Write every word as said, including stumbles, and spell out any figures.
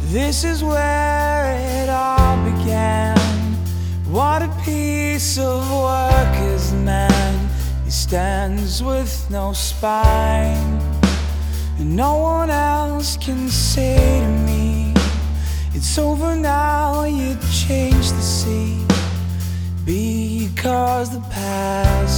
This is where it all began. What a piece of work is man. He stands with no spine, and no one else can say to me, it's over now, you changed the sea. Because the past